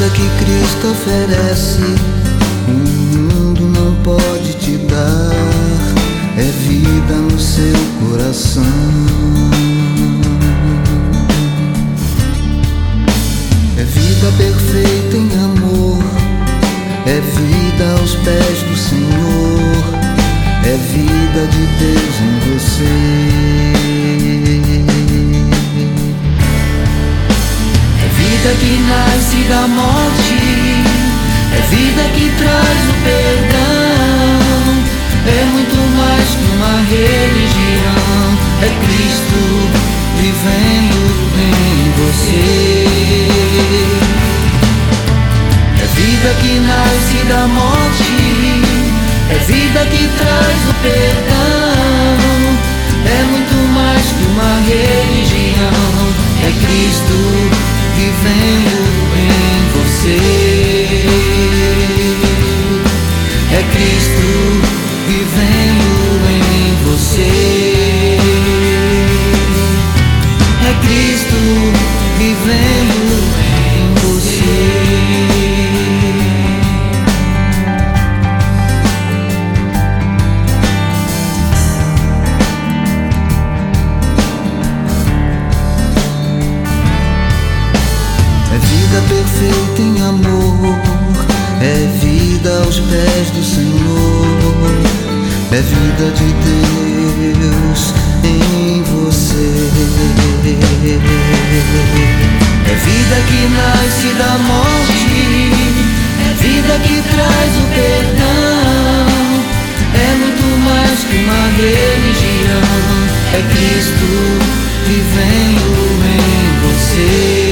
vida que Cristo oferece, o mundo não pode te dar. É vida no seu coração. É vida perfeita em amor, é vida aos pés do Senhor, é vida de Deus em você. É vida que nasce da morte, é vida que traz o perdão, é muito mais que uma religião, é Cristo vivendo em você. É vida que nasce da morte, é vida que traz o perdão, é muito mais que uma religião, é Cristo vivendo em você. É Cristo vivendo em você. É Cristo vivendo em você. É vida perfeita em amor, é vida aos pés do Senhor, é vida de Deus em você. É vida que nasce da morte, é vida que traz o perdão, é muito mais que uma religião, é Cristo vivendo em você.